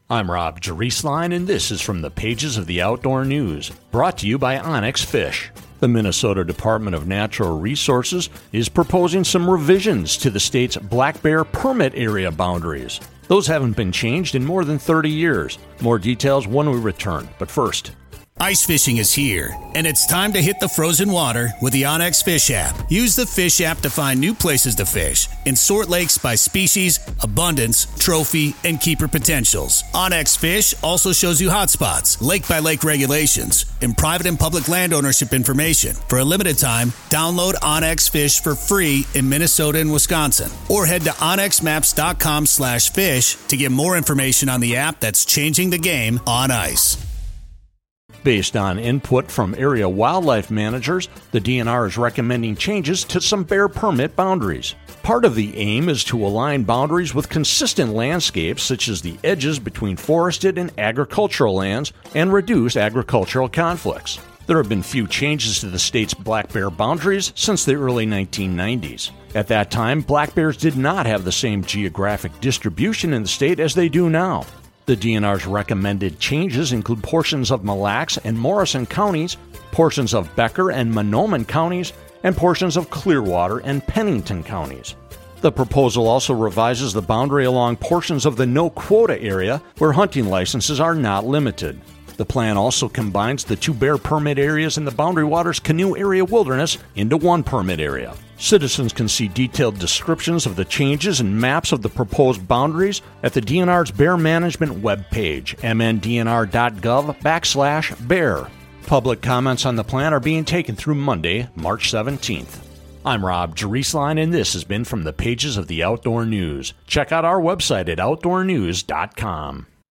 I'm Rob Jerisline, and this is from the pages of the Outdoor News, brought to you by Onyx Fish. The Minnesota Department of Natural Resources is proposing some revisions to the state's black bear permit area boundaries. Those haven't been changed in more than 30 years. More details when we return, but first. Ice fishing is here, and it's time to hit the frozen water with the Onyx Fish app. Use the Fish app to find new places to fish and sort lakes by species, abundance, trophy, and keeper potentials. Onyx Fish also shows you hotspots, lake-by-lake regulations, and private and public land ownership information. For a limited time, download Onyx Fish for free in Minnesota and Wisconsin, or head to onyxmaps.com/fish to get more information on the app that's changing the game on ice. Based on input from area wildlife managers, the DNR is recommending changes to some bear permit boundaries. Part of the aim is to align boundaries with consistent landscapes, such as the edges between forested and agricultural lands, and reduce agricultural conflicts. There have been few changes to the state's black bear boundaries since the early 1990s. At that time, black bears did not have the same geographic distribution in the state as they do now. The DNR's recommended changes include portions of Mille Lacs and Morrison counties, portions of Becker and Mahnomen counties, and portions of Clearwater and Pennington counties. The proposal also revises the boundary along portions of the no-quota area where hunting licenses are not limited. The plan also combines the two bear permit areas in the Boundary Waters Canoe Area Wilderness into one permit area. Citizens can see detailed descriptions of the changes and maps of the proposed boundaries at the DNR's Bear Management webpage, mndnr.gov/bear. Public comments on the plan are being taken through Monday, March 17th. I'm Rob Jerisline, and this has been from the pages of the Outdoor News. Check out our website at outdoornews.com.